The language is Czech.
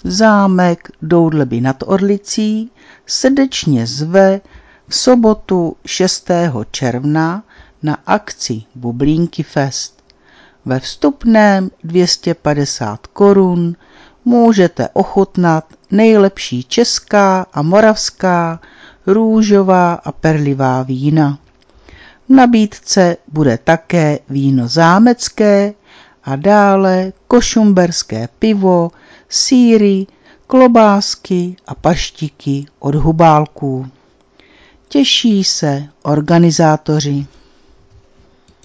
Zámek Doudleby nad Orlicí srdečně zve v sobotu 6. června na akci Bublínky Fest. Ve vstupném 250 korun můžete ochutnat nejlepší česká a moravská růžová a perlivá vína. V nabídce bude také víno zámecké a dále košumberské pivo, sýry, klobásky a paštiky od Hubálků. Těší se organizátoři.